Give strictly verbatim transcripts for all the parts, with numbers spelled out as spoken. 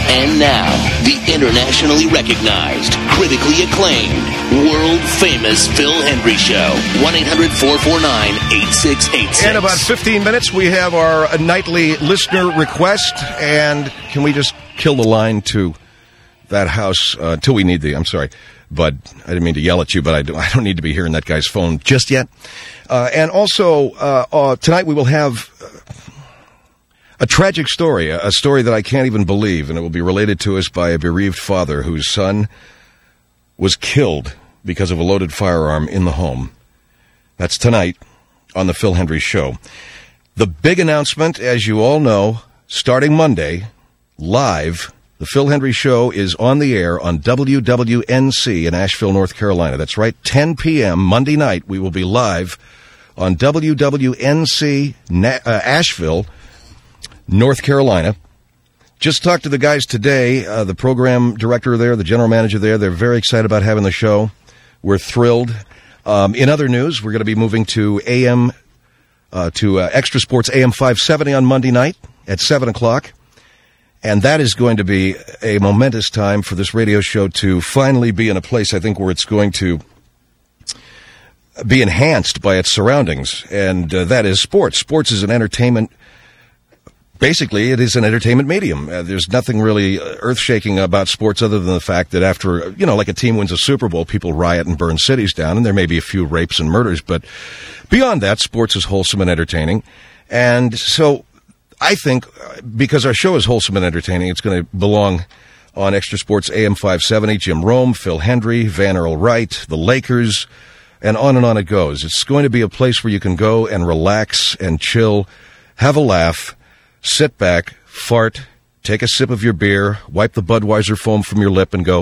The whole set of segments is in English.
And now, the internationally recognized, critically acclaimed, world-famous Phil Hendry Show. one eight hundred four four nine eight six eight six. In about fifteen minutes, we have our nightly listener request. And can we just kill the line to that house uh, until we need the... I'm sorry, but I didn't mean to yell at you, but I, do, I don't need to be hearing that guy's phone just yet. Uh, and also, uh, uh, tonight we will have... Uh, A tragic story, a story that I can't even believe, and it will be related to us by a bereaved father whose son was killed because of a loaded firearm in the home. That's tonight on the Phil Hendry Show. The big announcement, as you all know, starting Monday, live, the Phil Hendry Show is on the air on W W N C in Asheville, North Carolina. That's right, ten p.m. Monday night, we will be live on W W N C Na- uh, Asheville, North Carolina. Just talked to the guys today, uh, the program director there, the general manager there. They're very excited about having the show. We're thrilled. Um, in other news, we're going to be moving to A M, uh, to uh, Extra Sports A M five seventy on Monday night at seven o'clock. And that is going to be a momentous time for this radio show to finally be in a place, I think, where it's going to be enhanced by its surroundings. And uh, that is sports. Sports is an entertainment. Basically, it is an entertainment medium. Uh, there's nothing really earth-shaking about sports other than the fact that after, you know, like a team wins a Super Bowl, people riot and burn cities down, and there may be a few rapes and murders. But beyond that, sports is wholesome and entertaining. And so I think because our show is wholesome and entertaining, it's going to belong on Extra Sports A M five seventy. Jim Rome, Phil Hendry, Van Earl Wright, the Lakers, and on and on it goes. It's going to be a place where you can go and relax and chill, have a laugh, sit back, fart, take a sip of your beer, wipe the Budweiser foam from your lip, and go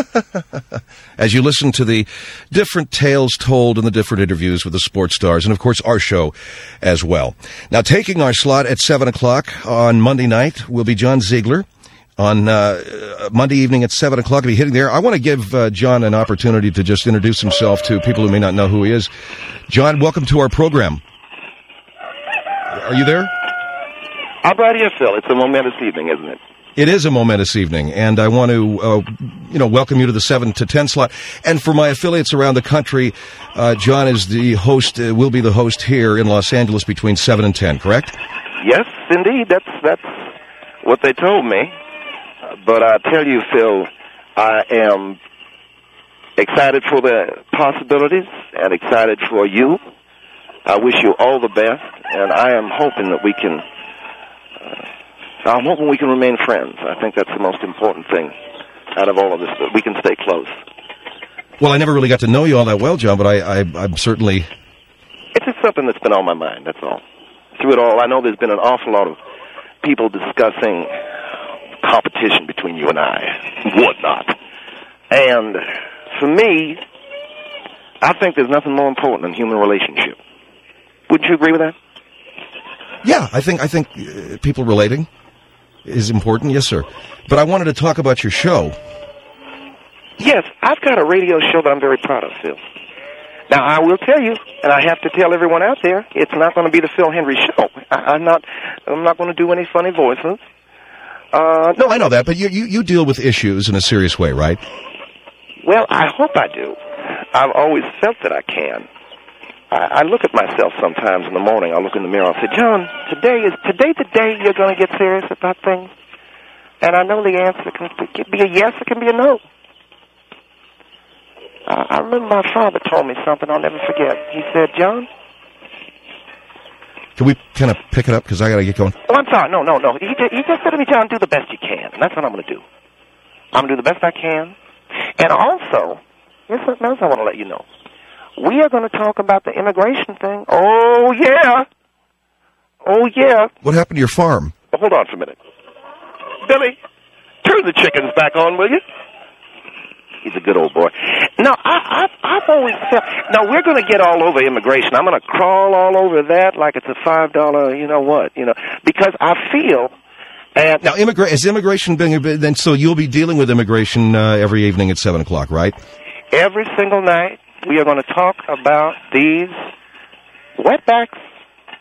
as you listen to the different tales told in the different interviews with the sports stars, and, of course, our show as well. Now, taking our slot at seven o'clock on Monday night will be John Ziegler. On uh, Monday evening at seven o'clock, he'll be hitting there. I want to give uh, John an opportunity to just introduce himself to people who may not know who he is. John, welcome to our program. Are you there? I'm right here, Phil. It's a momentous evening, isn't it? It is a momentous evening, and I want to, uh, you know, welcome you to the seven to ten slot. And for my affiliates around the country, uh, John is the host, uh, will be the host here in Los Angeles between seven and ten, correct? Yes, indeed. That's that's what they told me. Uh, but I tell you, Phil, I am excited for the possibilities and excited for you. I wish you all the best, and I am hoping that we can... Uh, I'm hoping we can remain friends. I think that's the most important thing out of all of this, that we can stay close. Well, I never really got to know you all that well, John, but I, I, I'm certainly... It's just something that's been on my mind, that's all. Through it all, I know there's been an awful lot of people discussing competition between you and I, whatnot. And for me, I think there's nothing more important than human relationship. Wouldn't you agree with that? Yeah, I think I think uh, people relating is important, yes, sir. But I wanted to talk about your show. Yes, I've got a radio show that I'm very proud of, Phil. Now, I will tell you, and I have to tell everyone out there, it's not going to be the Phil Hendry Show. I, I'm not I'm not going to do any funny voices. Uh, no, I know that, but you, you, you deal with issues in a serious way, right? Well, I hope I do. I've always felt that I can. I look at myself sometimes in the morning. I look in the mirror. I say, John, today is today the day you're going to get serious about things? And I know the answer can be a yes, it can be a no. Uh, I remember my father told me something I'll never forget. He said, John? Can we kind of pick it up? Because I got to get going. Oh, I'm sorry. No, no, no. He just, he just said to me, John, do the best you can. And that's what I'm going to do. I'm going to do the best I can. And also, here's something else I want to let you know. We are going to talk about the immigration thing. Oh, yeah. Oh, yeah. What happened to your farm? Oh, hold on for a minute. Billy, turn the chickens back on, will you? He's a good old boy. No, I, I, I've always felt... No, we're going to get all over immigration. I'm going to crawl all over that like it's a five dollar, you know what, you know, because I feel... And now, immigra- is immigration being... Then, so you'll be dealing with immigration uh, every evening at seven o'clock, right? Every single night. We are going to talk about these wetbacks.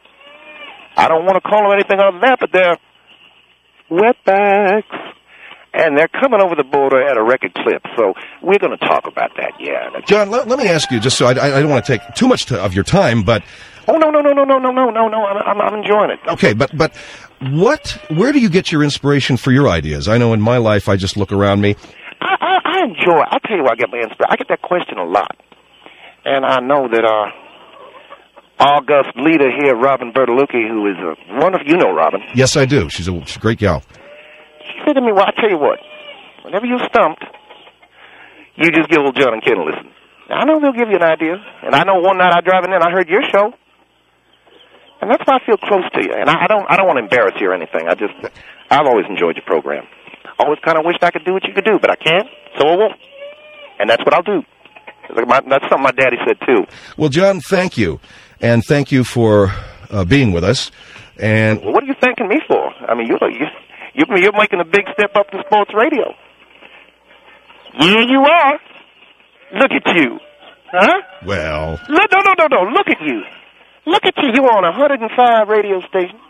I don't want to call them anything other than that, but they're wetbacks. and they're coming over the border at a record clip. So we're going to talk about that, yeah. John, let, let me ask you, just so I, I don't want to take too much to, of your time, but... Oh, no, no, no, no, no, no, no, no, no, I'm, I'm, I'm enjoying it. Okay, but, but what, where do you get your inspiration for your ideas? I know in my life, I just look around me. I, I, I enjoy, I'll tell you where I get my inspiration. I get that question a lot. And I know that, uh, august leader here, Robin Bertolucci, who is a wonderful, you know Robin. Yes, I do. She's a, she's a great gal. She said to me, well, I'll tell you what, whenever you're stumped, you just give old John and Ken a listen. Now, I know they'll give you an idea, and I know one night I driving in, I heard your show, and that's why I feel close to you. And I, I don't, I don't want to embarrass you or anything. I just, I've always enjoyed your program. Always kind of wished I could do what you could do, but I can't, so I won't. And that's what I'll do. That's something my daddy said too. Well, John, thank you, and thank you for uh, being with us. And well, what are you thanking me for? I mean, you're you, you're, you're making a big step up to sports radio. Yeah, you are. Look at you, huh? Well, no, no, no, no, no. Look at you. Look at you. You're on a hundred and five radio stations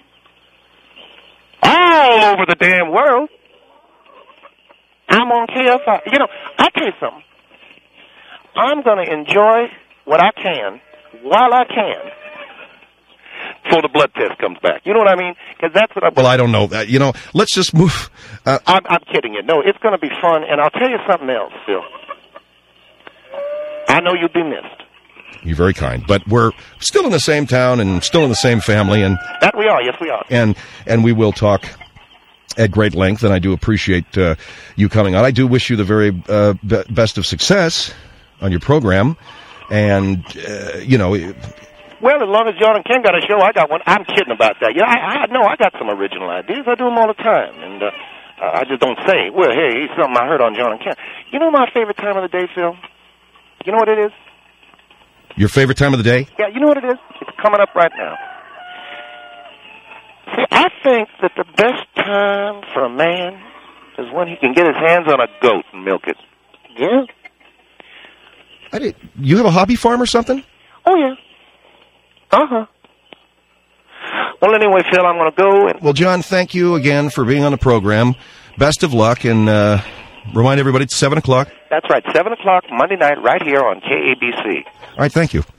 all over the damn world. I'm on K F I. You know, I'll tell you something. I'm going to enjoy what I can while I can before the blood test comes back. You know what I mean? Because that's what I'm... Well, I don't know that. You know, let's just move... Uh, I'm, I'm kidding you. No, it's going to be fun, and I'll tell you something else, Phil. I know you'll be missed. You're very kind. But we're still in the same town and still in the same family. And that we are. Yes, we are. And, and we will talk at great length, and I do appreciate uh, you coming on. I do wish you the very uh, be- best of success on your program, and, uh, you know... Well, as long as John and Ken got a show, I got one. I'm kidding about that. Yeah, I, I know I got some original ideas. I do them all the time, and uh, I just don't say, well, hey, it's something I heard on John and Ken. You know my favorite time of the day, Phil? You know what it is? Your favorite time of the day? Yeah, you know what it is? It's coming up right now. See, I think that the best time for a man is when he can get his hands on a goat and milk it. Yeah? I did. You have a hobby farm or something? Oh, yeah. Uh-huh. Well, anyway, Phil, I'm going to go. And well, John, thank you again for being on the program. Best of luck, and uh, remind everybody it's seven o'clock. That's right, seven o'clock Monday night right here on K A B C. All right, thank you.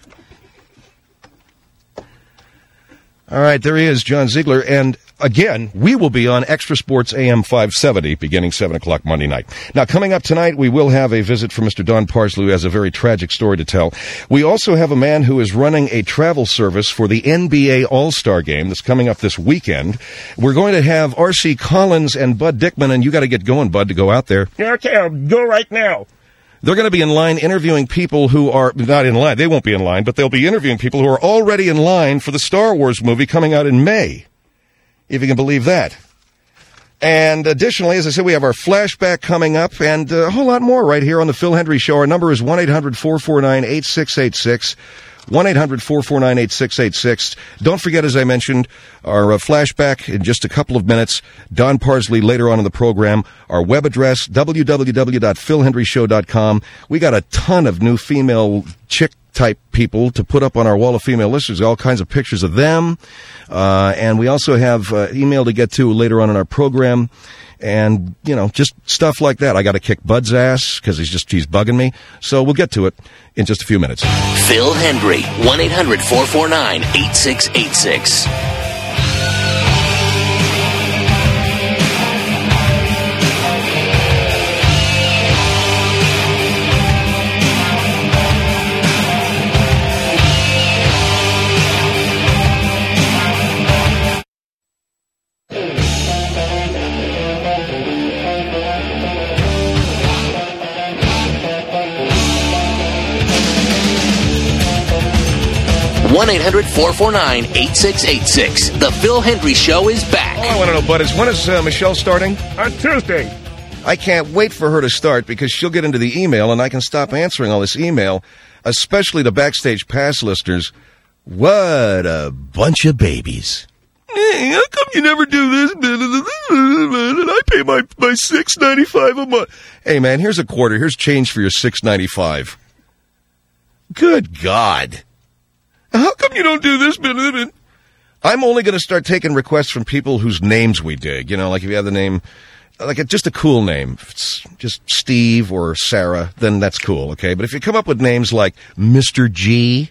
All right, there he is, John Ziegler, and again, we will be on Extra Sports A M five seventy beginning seven o'clock Monday night. Now, coming up tonight, we will have a visit from Mister Don Parsley, who has a very tragic story to tell. We also have a man who is running a travel service for the N B A All-Star Game that's coming up this weekend. We're going to have R C Collins and Bud Dickman, and you got to get going, Bud, to go out there. Okay, I'll go right now. They're going to be in line interviewing people who are not in line. They won't be in line, but they'll be interviewing people who are already in line for the Star Wars movie coming out in May, if you can believe that. And additionally, as I said, we have our flashback coming up and a whole lot more right here on the Phil Hendrie Show. Our number is one eight hundred four four nine eight six eight six. one eight hundred four four nine eight six eight six. Don't forget, as I mentioned, our uh, flashback in just a couple of minutes. Don Parsley later on in the program. Our web address, w w w dot phil hendrie show dot com. We got a ton of new female chick type people to put up on our wall of female listeners, all kinds of pictures of them. Uh, and we also have uh, email to get to later on in our program. And, you know, just stuff like that. I got to kick Bud's ass because he's just, he's bugging me. So we'll get to it in just a few minutes. Phil Hendrie, one eight hundred four four nine eight six eight six. one eight hundred four four nine eight six eight six. The Phil Hendrie Show is back. All I want to know, Bud, is when is uh, Michelle starting? On Tuesday. I can't wait for her to start because she'll get into the email and I can stop answering all this email, especially the Backstage Pass listeners. What a bunch of babies. Hey, how come you never do this? And I pay my, my six ninety-five a month. Hey, man, here's a quarter. Here's change for your six ninety-five. Good God. How come you don't do this? I'm only going to start taking requests from people whose names we dig. You know, like if you have the name like a, just a cool name, if it's just Steve or Sarah, then that's cool, okay? But if you come up with names like Mister G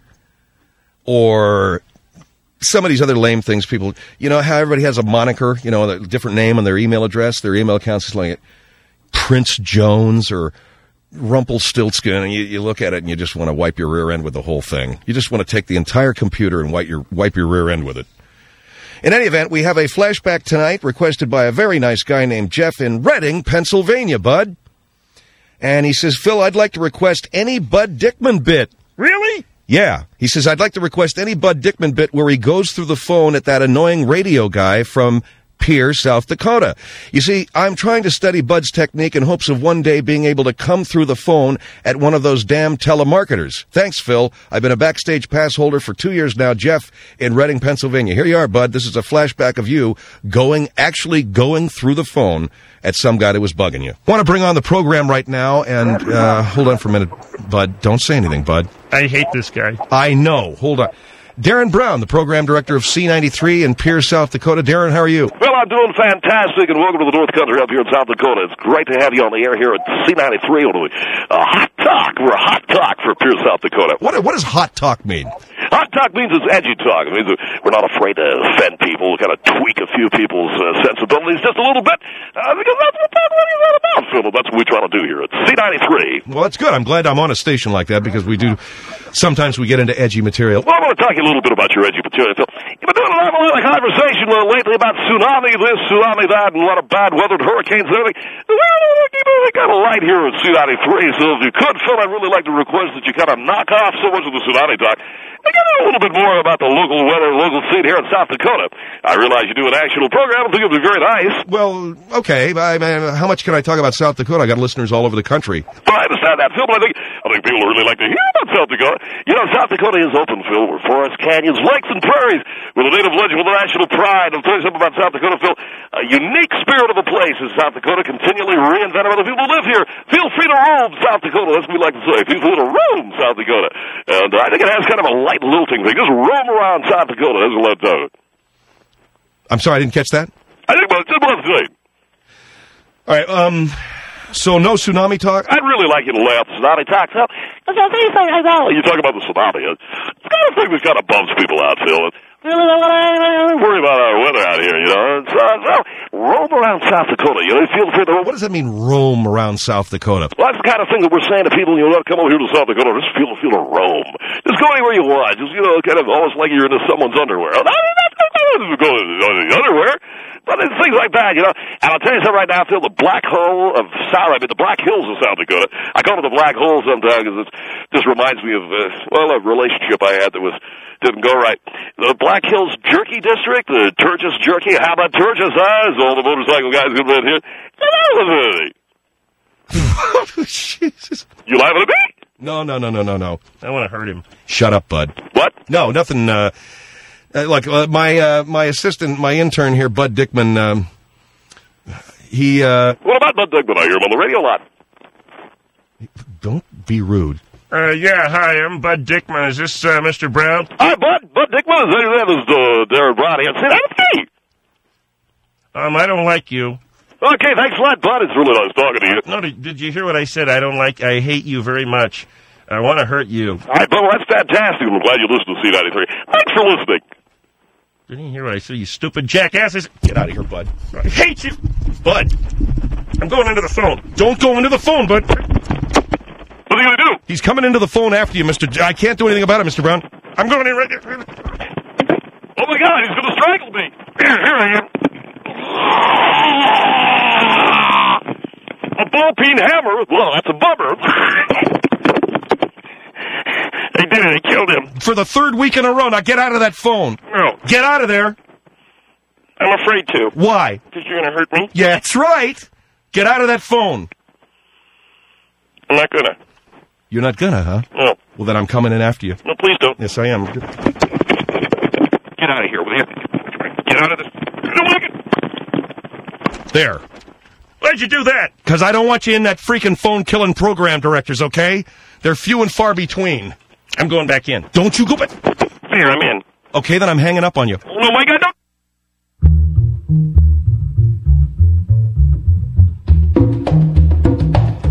or some of these other lame things people, you know how everybody has a moniker, you know, a different name on their email address, their email accounts is like Prince Jones or Rumpelstiltskin, and you, you look at it and you just want to wipe your rear end with the whole thing. You just want to take the entire computer and wipe your, wipe your rear end with it. In any event, we have a flashback tonight requested by a very nice guy named Jeff in Reading, Pennsylvania, Bud. And he says, Phil, I'd like to request any Bud Dickman bit. Really? Yeah. He says, I'd like to request any Bud Dickman bit where he goes through the phone at that annoying radio guy from Pierre, South Dakota. You see, I'm trying to study Bud's technique in hopes of one day being able to come through the phone at one of those damn telemarketers. Thanks, Phil. I've been a backstage pass holder for two years now. Jeff in Reading, Pennsylvania. Here you are, Bud. This is a flashback of you going, actually going through the phone at some guy that was bugging you. Want to bring on the program right now, and uh, hold on for a minute, Bud. Don't say anything, Bud. I hate this guy. I know. Hold on. Darren Brown, the program director of C ninety-three in Pierre, South Dakota. Darren, how are you? Well, I'm doing fantastic, and welcome to the North Country up here in South Dakota. It's great to have you on the air here at C ninety-three on the uh, Hot Talk. We're a Hot Talk for Pierre, South Dakota. What, what does hot talk mean? Hot talk means it's edgy talk. It means we're not afraid to offend people, kind of tweak a few people's uh, sensibilities just a little bit, uh, because that's what talk radio is all about, Phil. That's what we try to do here at C ninety-three. Well, that's good. I'm glad I'm on a station like that, because we do, sometimes we get into edgy material. Well, I want to talk to you a little bit about your edgy material, Phil. You've been doing a lot of conversation uh, lately about tsunami this, tsunami that, and a lot of bad weathered hurricanes and everything. Well, keep it kind of light here at C ninety-three, so if you could, Phil, I'd really like to request that you kind of knock off so much of the tsunami talk and get a little bit more about the local weather, local scene here in South Dakota. I realize you do an actual program. I think it would be very nice. Well, okay. I mean, how much can I talk about South Dakota? I got listeners all over the country. Well, I understand that, Phil, but I think, I think people really like to hear about South Dakota. You know, South Dakota is open, Phil. We're forests, canyons, lakes, and prairies with a native legend with a national pride. I'll tell you something about South Dakota, Phil. A unique spirit of the place is South Dakota, continually reinvented by the people who live here. Feel free to roam South Dakota. That's what we like to say. Feel free to roam South Dakota. And uh, I think it has kind of a light lilting thing. Just roam around South Dakota. That's what I'm talking. I'm sorry, I didn't catch that. I think that's what I'm saying. All right, um, so no tsunami talk? I'd really like you to lay out the tsunami talk, Phil. Because I'll tell you something, I know. You talk about the tsunami. It's kind of a thing that kind of bums people out, Phil. Really don't want to worry about our weather out here, you know. So, so roam around South Dakota. You know, feel free to. What does that mean, roam around South Dakota? Well, that's the kind of thing that we're saying to people. You know, come over here to South Dakota. Just feel feel to roam. Just go anywhere you want. Just, you know, kind of almost like you're into someone's underwear. Not go in the underwear. But it's things like that, you know. And I'll tell you something right now, Phil, the black hole of South, I mean, the Black Hills of South Dakota. I call it the black hole sometimes because it just reminds me of, uh, well, a relationship I had that was didn't go right. The Black Hills Jerky District, the Turgis Jerky. How about Turgis, huh? All the motorcycle guys come in here. Jesus. You laughing at me? No, no, no, no, no, no. I want to hurt him. Shut up, Bud. What? No, nothing, uh... Uh, like uh, my uh, my assistant, my intern here, Bud Dickman. Um, he. Uh, what about Bud Dickman? I hear him on the radio a lot. Don't be rude. Uh, yeah, hi, I'm Bud Dickman. Is this uh, Mister Brown? Hi, Bud. Bud Dickman. That is uh, Darren Brown here. See, that's me. Um, I don't like you. Okay, thanks a lot, Bud. It's really nice talking to you. No, did, did you hear what I said? I don't like. I hate you very much. I want to hurt you. All right, Bud. Well, that's fantastic. I'm glad you listened to C ninety-three. Thanks for listening. Didn't you hear what I said, you stupid jackasses? Get out of here, Bud. I hate you. Bud, I'm going into the phone. Don't go into the phone, Bud. What are you going to do? He's coming into the phone after you, Mister J- I can't do anything about it, Mister Brown. I'm going in right there. Oh, my God, he's going to strangle me. Here, here I am. A ball-peen hammer? Well, that's a bummer. They did it. They killed him. For the third week in a row. Now get out of that phone. No. Get out of there. I'm afraid to. Why? Because you're going to hurt me. Yeah, that's right. Get out of that phone. I'm not going to. You're not gonna, huh? No. Well, then I'm coming in after you. No, please don't. Yes, I am. Get out of here with you. Get out of this. I don't like it. There. Why'd you do that? Because I don't want you in that freaking phone-killing program directors, okay? They're few and far between. I'm going back in. Don't you go back. Here, I'm in. Okay, then I'm hanging up on you. Oh, my God,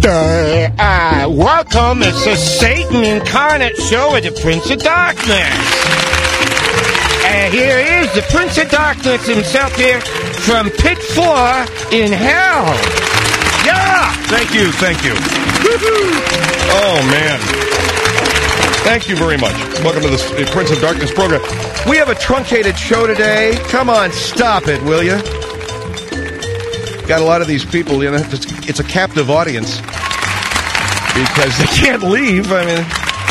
Uh, uh, welcome. It's the Satan incarnate show with the Prince of Darkness. Uh, here is the Prince of Darkness himself here from Pit four in hell. Yeah! Thank you, thank you. Oh, man. Thank you very much. Welcome to the Prince of Darkness program. We have a truncated show today. Come on, stop it, will you? Got a lot of these people, you know, it's, it's a captive audience because they can't leave. I mean,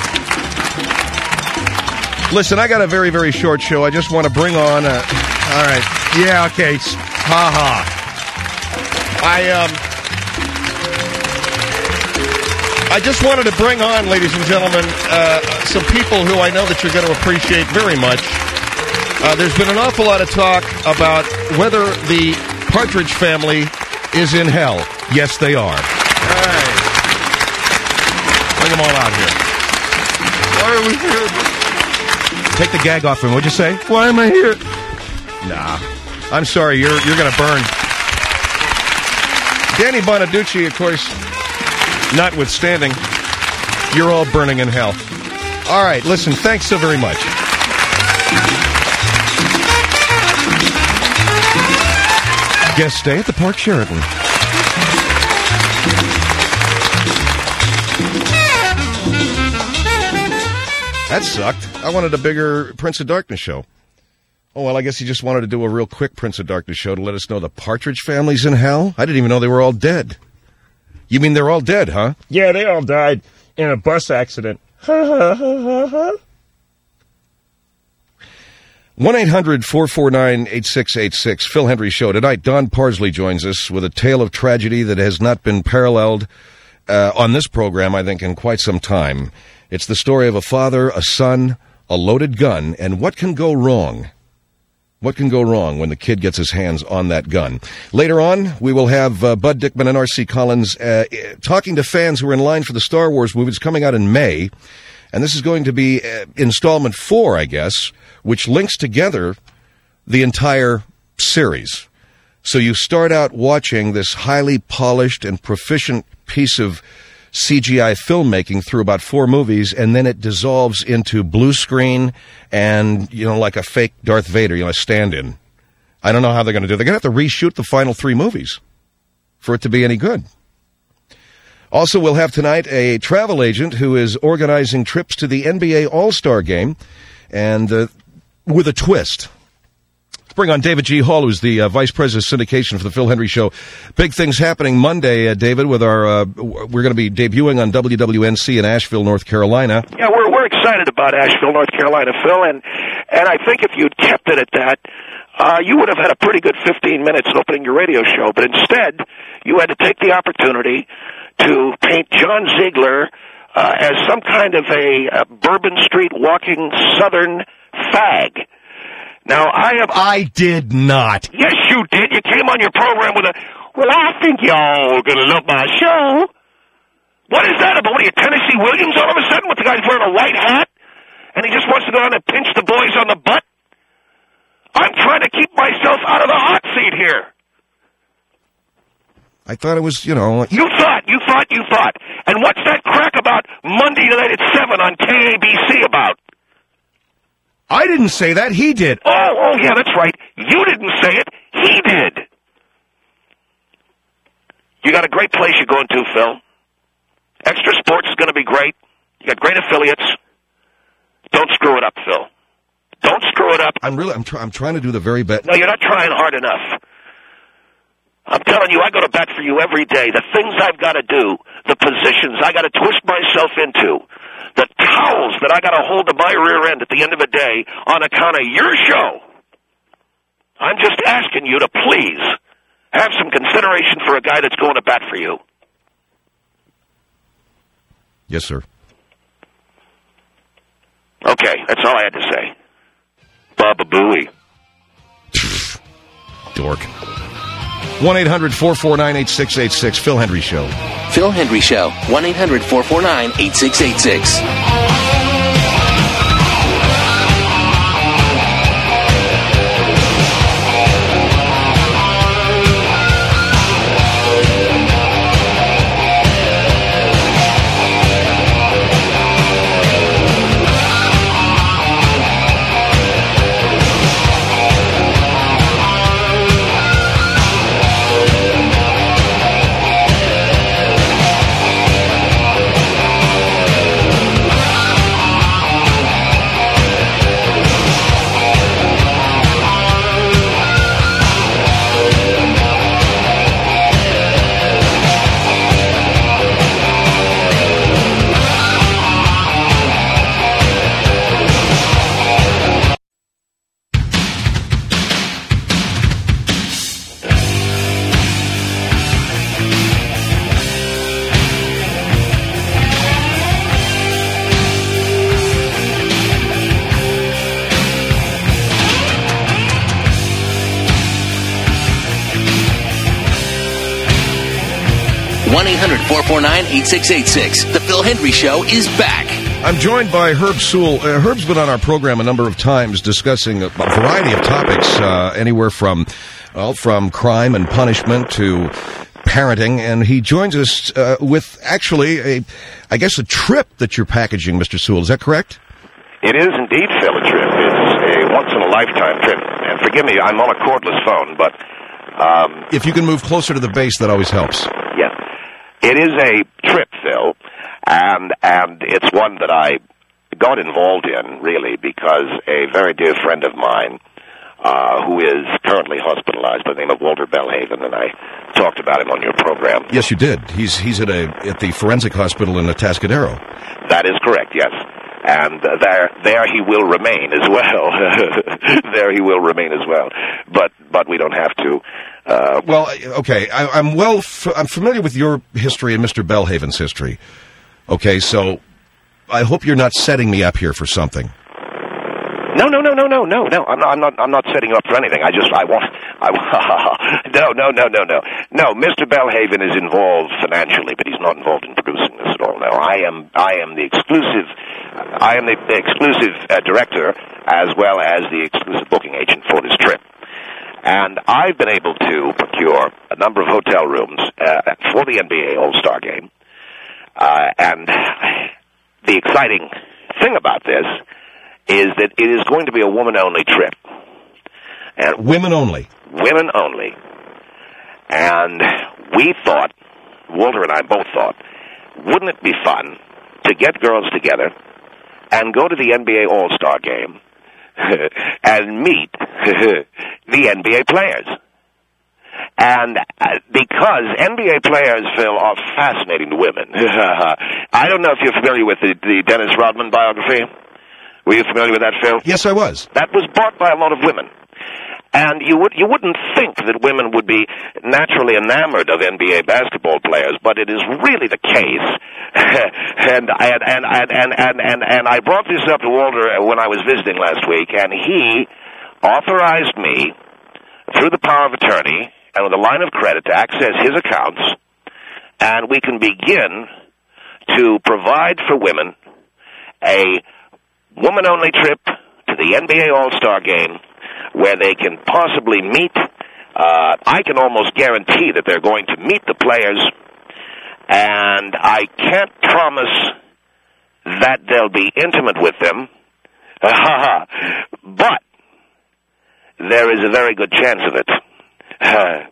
listen, I got a very, very short show. I just want to bring on a... All right. Yeah, okay. Ha ha. I, um... I just wanted to bring on, ladies and gentlemen, uh, some people who I know that you're going to appreciate very much. Uh, there's been an awful lot of talk about whether the Partridge Family is in hell. Yes, they are. Hey. Bring them all out here. Why are we here? Take the gag off him. What'd you say? Why am I here? Nah. I'm sorry. You're you're going to burn. Danny Bonaducci, of course, notwithstanding, you're all burning in hell. All right. Listen, thanks so very much. Guest stay at the Park Sheraton. That sucked. I wanted a bigger Prince of Darkness show. Oh, well, I guess he just wanted to do a real quick Prince of Darkness show to let us know the Partridge Family's in hell? I didn't even know they were all dead. You mean they're all dead, huh? Yeah, they all died in a bus accident. Ha ha ha ha ha. one eight hundred four four nine eight six eight six, Phil Hendry Show. Tonight, Don Parsley joins us with a tale of tragedy that has not been paralleled uh, on this program, I think, in quite some time. It's the story of a father, a son, a loaded gun, and what can go wrong? What can go wrong when the kid gets his hands on that gun? Later on, we will have uh, Bud Dickman and R C Collins uh, talking to fans who are in line for the Star Wars movie. It's coming out in May, and this is going to be uh, installment four, I guess, which links together the entire series. So you start out watching this highly polished and proficient piece of C G I filmmaking through about four movies, and then it dissolves into blue screen and, you know, like a fake Darth Vader, you know, a stand-in. I don't know how they're going to do it. They're going to have to reshoot the final three movies for it to be any good. Also, we'll have tonight a travel agent who is organizing trips to the N B A All-Star Game, and uh, with a twist. Let's bring on David G. Hall, who's the uh, Vice President of Syndication for the Phil Hendry Show. Big things happening Monday, uh, David, with our, uh, we're going to be debuting on W W N C in Asheville, North Carolina. Yeah, we're we're excited about Asheville, North Carolina, Phil, and and I think if you'd kept it at that, uh, you would have had a pretty good fifteen minutes opening your radio show, but instead, you had to take the opportunity to paint John Ziegler uh, as some kind of a, a Bourbon Street walking Southern fag. Now, I have... I did not. Yes, you did. You came on your program with a, well, I think y'all are going to love my show. What is that about? What are you, Tennessee Williams all of a sudden with the guy wearing a white hat? And he just wants to go on and pinch the boys on the butt? I'm trying to keep myself out of the hot seat here. I thought it was, you know... You thought, you thought, you thought. And what's that crack about Monday night at seven on K A B C about? I didn't say that. He did. Oh, oh, yeah, that's right. You didn't say it. He did. You got a great place you're going to, Phil. Extra Sports is going to be great. You got great affiliates. Don't screw it up, Phil. Don't screw it up. I'm really, I'm, try, I'm trying to do the very best. No, you're not trying hard enough. I'm telling you, I go to bat for you every day. The things I've got to do, the positions I got to twist myself into, the towels that I got to hold to my rear end at the end of the day on account of your show. I'm just asking you to please have some consideration for a guy that's going to bat for you. Yes, sir. Okay, that's all I had to say. Baba Booey. Dork. one eight hundred four four nine eight six eight six, Phil Hendry Show. Phil Hendry Show, one eight hundred four four nine eight six eight six. one eight hundred four four nine eight six eight six. The Phil Hendry Show is back. I'm joined by Herb Sewell. Uh, Herb's been on our program a number of times discussing a variety of topics, uh, anywhere from, well, from crime and punishment to parenting, and he joins us uh, with actually a, I guess, a trip that you're packaging, Mister Sewell. Is that correct? It is indeed, Phil, a trip. It's a once-in-a-lifetime trip. And forgive me, I'm on a cordless phone, but... Um, if you can move closer to the base, that always helps. Yes. It is a trip, Phil, and and it's one that I got involved in, really, because a very dear friend of mine, uh, who is currently hospitalized by the name of Walter Belhaven, and I talked about him on your program. Yes, you did. He's he's at a at the forensic hospital in Atascadero. That is correct, yes. And uh, there, there he will remain as well. There he will remain as well. But, but we don't have to. Uh, well, okay. I, I'm well. F- I'm familiar with your history and Mister Belhaven's history. Okay, so I hope you're not setting me up here for something. No, no, no, no, no, no, no. I'm not. I'm not. I'm not setting you up for anything. I just. I want. I. no, no, no, no, no. No. Mister Belhaven is involved financially, but he's not involved in producing this at all. No, I am. I am the exclusive. I am the, the exclusive uh, director, as well as the exclusive booking agent for this trip. And I've been able to procure a number of hotel rooms uh, for the N B A All-Star Game. Uh, and the exciting thing about this is that it is going to be a woman-only trip. And women only? Women only. And we thought, Walter and I both thought, wouldn't it be fun to get girls together and go to the N B A All-Star Game and meet the N B A players? And uh, because N B A players, Phil, are fascinating to women. I don't know if you're familiar with the, the Dennis Rodman biography. Were you familiar with that, Phil? Yes, I was. That was bought by a lot of women. And you would you wouldn't think that women would be naturally enamored of N B A basketball players, but it is really the case. and, and, and, and, and, and, and, and I brought this up to Walter when I was visiting last week, and he authorized me, through the power of attorney and with a line of credit, to access his accounts, and we can begin to provide for women a woman-only trip to the N B A All-Star Game, where they can possibly meet. Uh, I can almost guarantee that they're going to meet the players, and I can't promise that they'll be intimate with them, but there is a very good chance of it. Uh,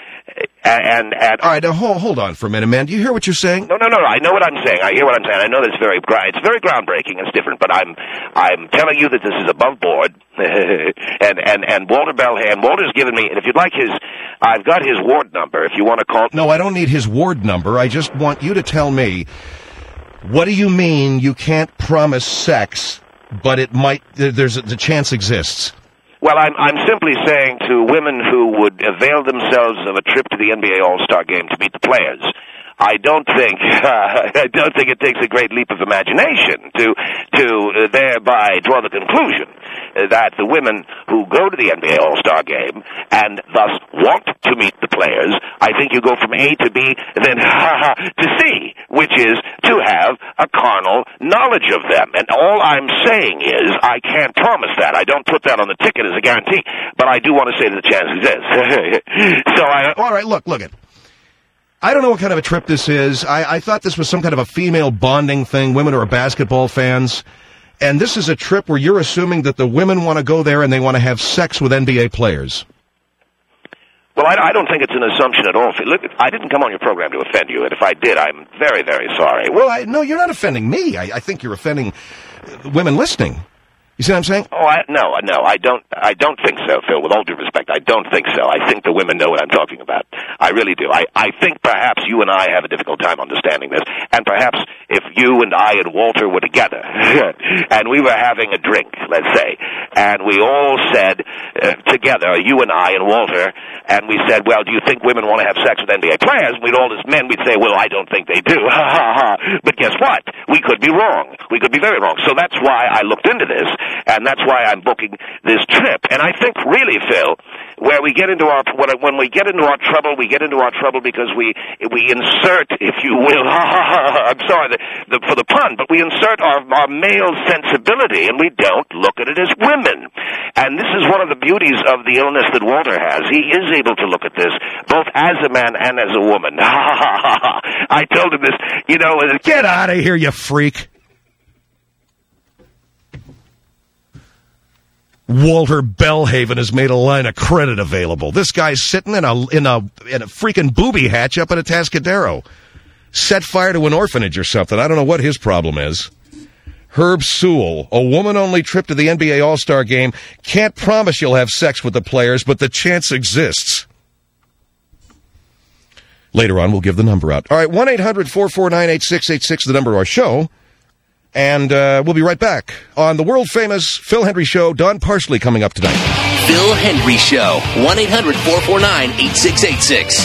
and, and all right, now hold, hold on for a minute, man. Do you hear what you're saying? No, no, no. I know what I'm saying. I hear what I'm saying. I know that's very, it's very groundbreaking. It's different, but I'm, I'm telling you that this is above board. and and and Walter Belhaven, Walter's given me. And if you'd like his, I've got his ward number. If you want to call. No, I don't need his ward number. I just want you to tell me, what do you mean you can't promise sex, but it might? There's a, the chance exists. Well, I'm I'm simply saying to women who would avail themselves of a trip to the N B A All-Star Game to meet the players, I don't think uh, I don't think it takes a great leap of imagination to to uh, thereby draw the conclusion that the women who go to the N B A All-Star Game and thus want to meet the players, I think you go from A to B, then to C, which is to have a carnal knowledge of them. And all I'm saying is I can't promise that. I don't put that on the ticket as a guarantee, but I do want to say that the chance exists. so I... All right, look, look it. I don't know what kind of a trip this is. I, I thought this was some kind of a female bonding thing. Women are basketball fans. And this is a trip where you're assuming that the women want to go there and they want to have sex with N B A players. Well, I, I don't think it's an assumption at all. Look, I didn't come on your program to offend you, and if I did, I'm very, very sorry. Well, I, no, you're not offending me. I, I think you're offending women listening. You see what I'm saying? Oh, I, no, no, I don't. I don't think so, Phil. With all due respect, I don't think so. I think the women know what I'm talking about. I really do. I, I think perhaps you and I have a difficult time understanding this, and perhaps if you and I and Walter were together and we were having a drink, let's say, and we all said uh, together, you and I and Walter, and we said, "Well, do you think women want to have sex with N B A players?" And we'd all as men, we'd say, "Well, I don't think they do." But guess what? We could be wrong. We could be very wrong. So that's why I looked into this. and that's why I'm booking this trip. And I think really, Phil, where we get into our when we get into our trouble, we get into our trouble because we we insert, if you will, I'm sorry the, the, for the pun, but we insert our, our male sensibility, and we don't look at it as women. And this is one of the beauties of the illness that Walter has. He is able to look at this both as a man and as a woman. I told him this, you know. Get out of here, you freak. Walter Bellhaven has made a line of credit available. This guy's sitting in a in a in a freaking booby hatch up at a Atascadero. Set fire to an orphanage or something. I don't know what his problem is. Herb Sewell, a woman-only trip to the N B A All-Star Game. Can't promise you'll have sex with the players, but the chance exists. Later on, we'll give the number out. All right, one eight hundred four four nine eight six eight six, the number of our show. And uh, we'll be right back on the world-famous Phil Hendrie Show. Don Parsley coming up tonight. Phil Hendrie Show, one eight hundred four four nine eight six eight six.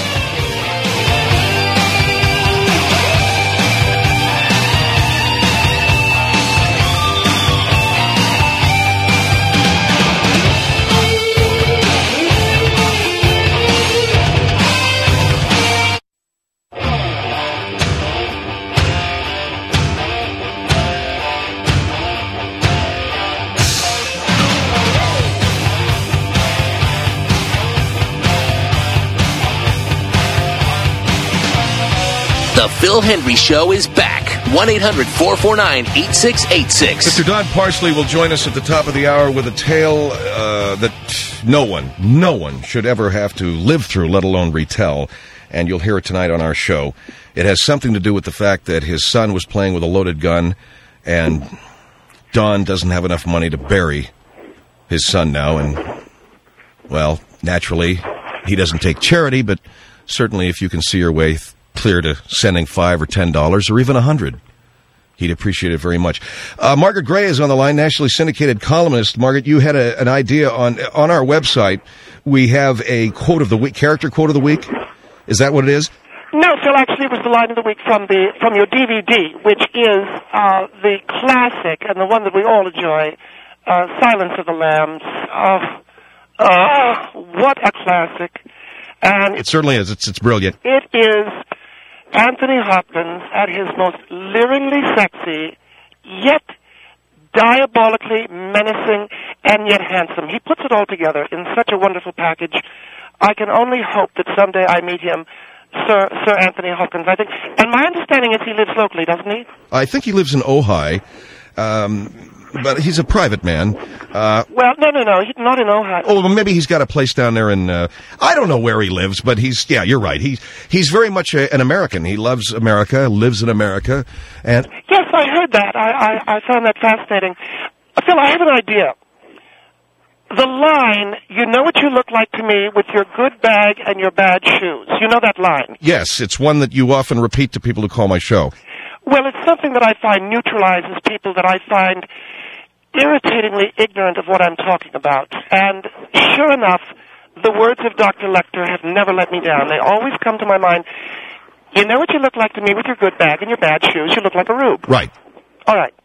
The Phil Hendrie Show is back. one eight hundred four four nine eight six eight six. Mister Don Parsley will join us at the top of the hour with a tale uh, that no one, no one should ever have to live through, let alone retell. And you'll hear it tonight on our show. It has something to do with the fact that his son was playing with a loaded gun, and Don doesn't have enough money to bury his son now. And, well, naturally, he doesn't take charity, but certainly if you can see your way th- clear to sending five or ten dollars or even a hundred, he'd appreciate it very much. Uh, Margaret Gray is on the line, nationally syndicated columnist. Margaret, you had a, an idea on on our website. We have a quote of the week, character quote of the week. Is that what it is? No, Phil. Actually, it was the line of the week from the from your D V D, which is uh, the classic and the one that we all enjoy, uh, "Silence of the Lambs." Uh, uh, what a classic! And it certainly is. It's it's brilliant. It is Anthony Hopkins at his most leeringly sexy, yet diabolically menacing, and yet handsome. He puts it all together in such a wonderful package. I can only hope that someday I meet him, Sir Sir Anthony Hopkins, I think. And my understanding is he lives locally, doesn't he? I think he lives in Ojai, um, but he's a private man. Uh, well, no, no, no, he's not in Ojai. Oh, well, maybe he's got a place down there in, uh, I don't know where he lives, but he's, yeah, you're right. He, he's very much a, an American. He loves America, lives in America, and... Yes, I heard that. I, I, I found that fascinating. Phil, I have an idea. The line, "You know what you look like to me with your good bag and your bad shoes." You know that line? Yes, it's one that you often repeat to people who call my show. Well, it's something that I find neutralizes people that I find irritatingly ignorant of what I'm talking about. And sure enough, the words of Doctor Lecter have never let me down. They always come to my mind. You know what you look like to me with your good bag and your bad shoes? You look like a rube. Right. All right.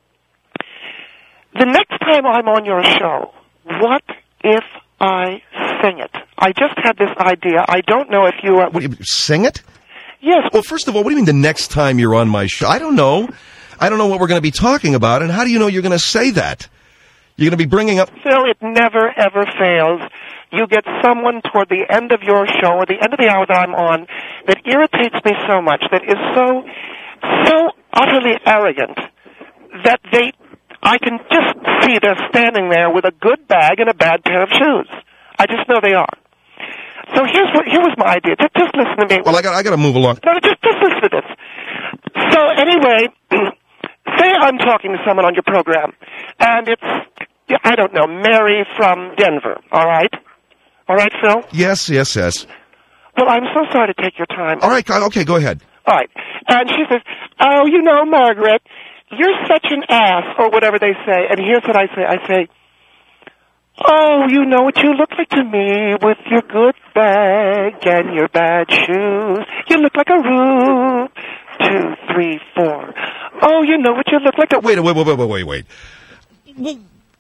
The next time I'm on your show, what if I sing it? I just had this idea. I don't know if you are... What, you sing it? Yes. Well, first of all, what do you mean the next time you're on my show? I don't know. I don't know what we're going to be talking about, and how do you know you're going to say that? You're going to be bringing up... Phil, it never, ever fails. You get someone toward the end of your show, or the end of the hour that I'm on, that irritates me so much, that is so, so utterly arrogant, that they... I can just see they're standing there with a good bag and a bad pair of shoes. I just know they are. So here's what, here was my idea. Just, just listen to me. Well, I got I got to move along. No, just, just listen to this. So anyway, say I'm talking to someone on your program, and it's, I don't know, Mary from Denver, all right? All right, Phil? Yes, yes, yes. Well, I'm so sorry to take your time. All right, okay, go ahead. All right. And she says, "Oh, you know, Margaret, you're such an ass," or whatever they say. And here's what I say. I say, "Oh, you know what you look like to me with your good bag and your bad shoes. You look like a rube. Two, three, four. Oh, you know what you look like." To- wait, wait, wait, wait, wait, wait, wait. Well,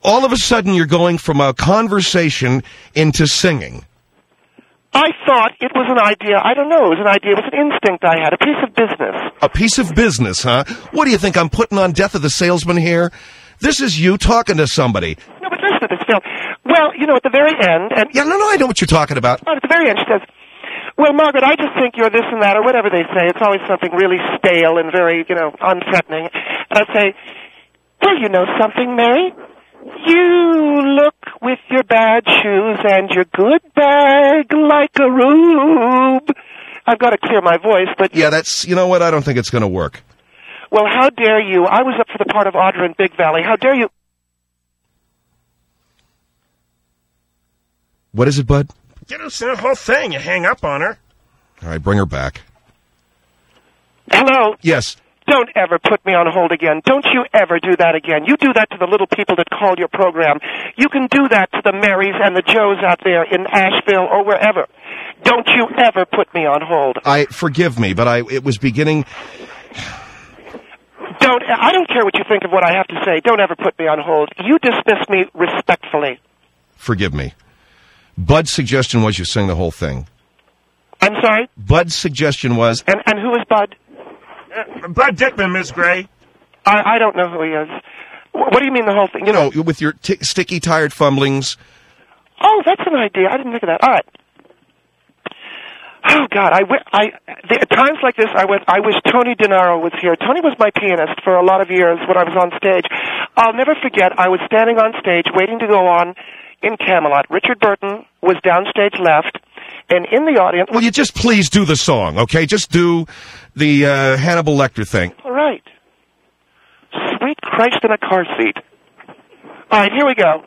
all of a sudden you're going from a conversation into singing. I thought it was an idea. I don't know. It was an idea. It was an instinct I had. A piece of business. A piece of business, huh? What do you think? I'm putting on Death of the Salesman here? This is you talking to somebody. No, but listen to this, Phil. Well, you know, at the very end... and Yeah, no, no, I know what you're talking about. At the very end, she says, well, Margaret, I just think you're this and that, or whatever they say. It's always something really stale and very, you know, unthreatening. And I'd say, well, you know something, Mary? You look with your bad shoes and your good bag like a rube. I've got to clear my voice, but... Yeah, that's... You know what? I don't think it's going to work. Well, how dare you? I was up for the part of Audra in Big Valley. How dare you... What is it, Bud? You know, the whole thing. You hang up on her. All right, bring her back. Hello? Yes. Don't ever put me on hold again. Don't you ever do that again. You do that to the little people that call your program. You can do that to the Marys and the Joes out there in Asheville or wherever. Don't you ever put me on hold. I forgive me, but I it was beginning... Don't. I don't care what you think of what I have to say. Don't ever put me on hold. You dismiss me respectfully. Forgive me. Bud's suggestion was you sing the whole thing. I'm sorry? Bud's suggestion was... And and who is Bud? Uh, Bud Dickman, Miss Gray. I, I don't know who he is. What do you mean the whole thing? You know, with your t- sticky, tired fumblings. Oh, that's an idea. I didn't think of that. All right. Oh, God. I, I, the, at times like this, I, went, I wish Tony DiNaro was here. Tony was my pianist for a lot of years when I was on stage. I'll never forget, I was standing on stage waiting to go on in Camelot. Richard Burton was downstage left, and in the audience... Will you just please do the song, okay? Just do the uh, Hannibal Lecter thing. All right. Sweet Christ in a car seat. All right, here we go.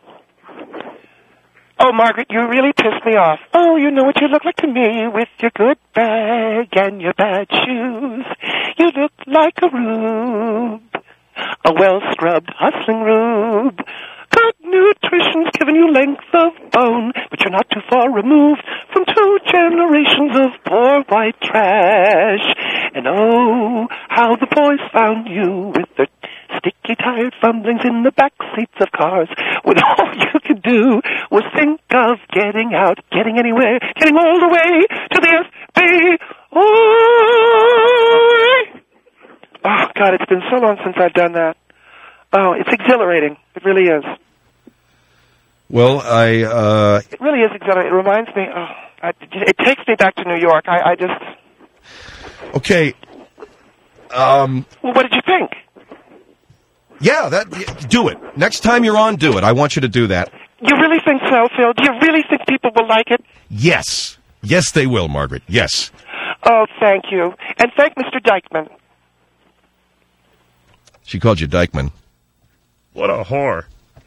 Oh, Margaret, you really pissed me off. Oh, you know what you look like to me with your good bag and your bad shoes. You look like a rube, a well-scrubbed, hustling rube. Good nutrition's giving you length of bone, but you're not too far removed from two generations of poor white trash. And oh, how the boys found you with their sticky, tired fumblings in the back seats of cars, when all you could do was think of getting out, getting anywhere, getting all the way to the F B I. Oh, God, it's been so long since I've done that. Oh, it's exhilarating. It really is. Well, I, uh... It really is exhilarating. It reminds me, oh, I, it takes me back to New York. I, I just... Okay. Um... Well, what did you think? Yeah, that, do it. Next time you're on, do it. I want you to do that. You really think so, Phil? Do you really think people will like it? Yes. Yes, they will, Margaret. Yes. Oh, thank you. And thank Mister Dykeman. She called you Dykeman. What a whore.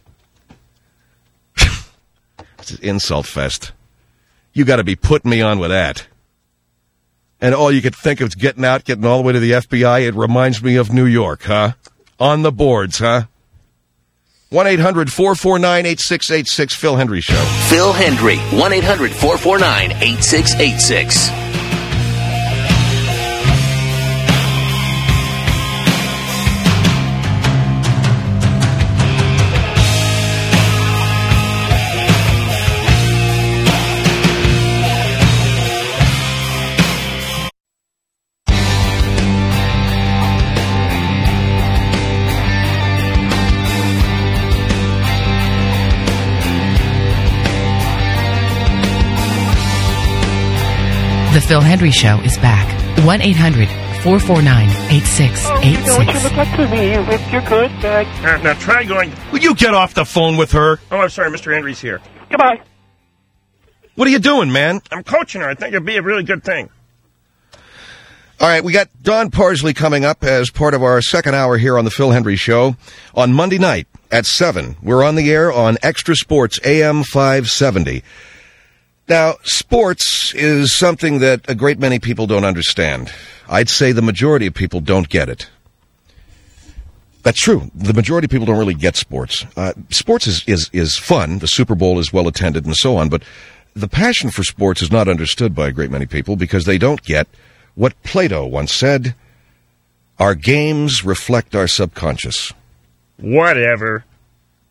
It's an insult fest. You got to be putting me on with that. And all you could think of is getting out, getting all the way to the F B I. It reminds me of New York, huh? On the boards, huh? one eight hundred four four nine eight six eight six, Phil Hendry Show. Phil Hendry, one eight hundred four four nine eight six eight six. The Phil Hendry Show is back. one eight hundred four four nine eight six eight six. Oh, you know what you look like to me with your good bag. Uh, now try going... Will you get off the phone with her? Oh, I'm sorry, Mister Hendry's here. Goodbye. What are you doing, man? I'm coaching her. I think it'd be a really good thing. All right, we got Don Parsley coming up as part of our second hour here on the Phil Hendry Show on Monday night at seven. We're on the air on Extra Sports A M five seventy. Now, sports is something that a great many people don't understand. I'd say the majority of people don't get it. That's true. The majority of people don't really get sports. Uh, sports is, is, is fun. The Super Bowl is well attended and so on, but the passion for sports is not understood by a great many people because they don't get what Plato once said, our games reflect our subconscious. Whatever.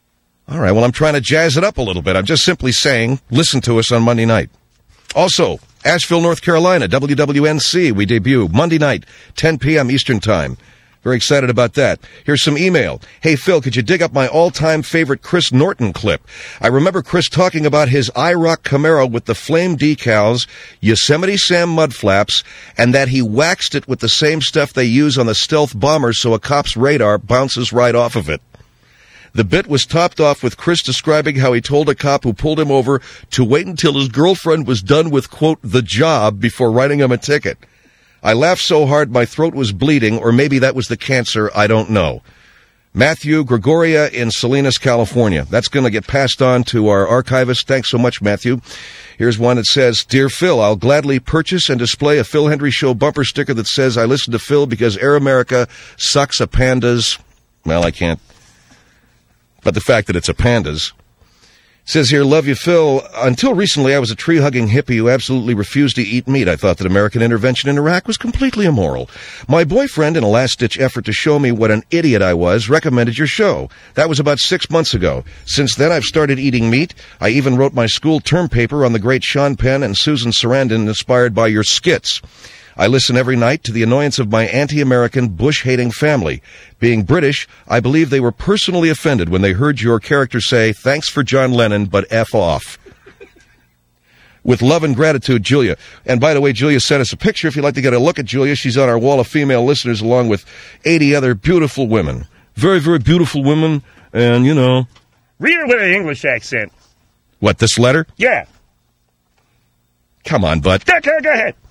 All right, well, I'm trying to jazz it up a little bit. I'm just simply saying, listen to us on Monday night. Also, Asheville, North Carolina, W W N C, we debut Monday night, ten p.m. Eastern Time. Very excited about that. Here's some email. Hey, Phil, could you dig up my all-time favorite Chris Norton clip? I remember Chris talking about his IROC Camaro with the flame decals, Yosemite Sam mud flaps, and that he waxed it with the same stuff they use on the stealth bombers so a cop's radar bounces right off of it. The bit was topped off with Chris describing how he told a cop who pulled him over to wait until his girlfriend was done with, quote, the job before writing him a ticket. I laughed so hard my throat was bleeding, or maybe that was the cancer, I don't know. Matthew Gregoria in Salinas, California. That's going to get passed on to our archivist. Thanks so much, Matthew. Here's one that says, Dear Phil, I'll gladly purchase and display a Phil Hendry Show bumper sticker that says, I listen to Phil because Air America sucks a pandas. Well, I can't. But the fact that it's a pandas. It says here, love you, Phil. Until recently, I was a tree-hugging hippie who absolutely refused to eat meat. I thought that American intervention in Iraq was completely immoral. My boyfriend, in a last-ditch effort to show me what an idiot I was, recommended your show. That was about six months ago. Since then, I've started eating meat. I even wrote my school term paper on the great Sean Penn and Susan Sarandon, inspired by your skits. I listen every night to the annoyance of my anti-American, Bush-hating family. Being British, I believe they were personally offended when they heard your character say, thanks for John Lennon, but F off. With love and gratitude, Julia. And by the way, Julia sent us a picture. If you'd like to get a look at Julia, she's on our wall of female listeners along with eighty other beautiful women. Very, very beautiful women, and, you know. Read it with an English accent. What, this letter? Yeah. Come on, bud. Go, go, go ahead.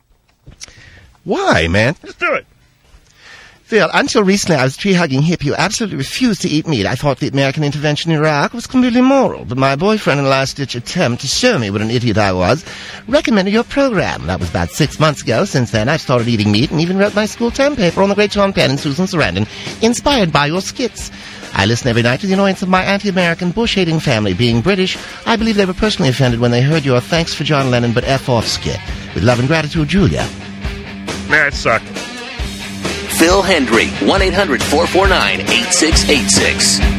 Why, man? Let's do it. Phil, until recently I was a tree-hugging hippie who absolutely refused to eat meat. I thought the American intervention in Iraq was completely immoral. But my boyfriend, in a last-ditch attempt to show me what an idiot I was, recommended your program. That was about six months ago. Since then, I've started eating meat and even wrote my school term paper on the great Sean Penn and Susan Sarandon, inspired by your skits. I listen every night to the annoyance of my anti-American, Bush-hating family. Being British, I believe they were personally offended when they heard your thanks for John Lennon but F off skit. With love and gratitude, Julia. That sucked. Phil Hendry, one eight hundred four four nine eight six eight six.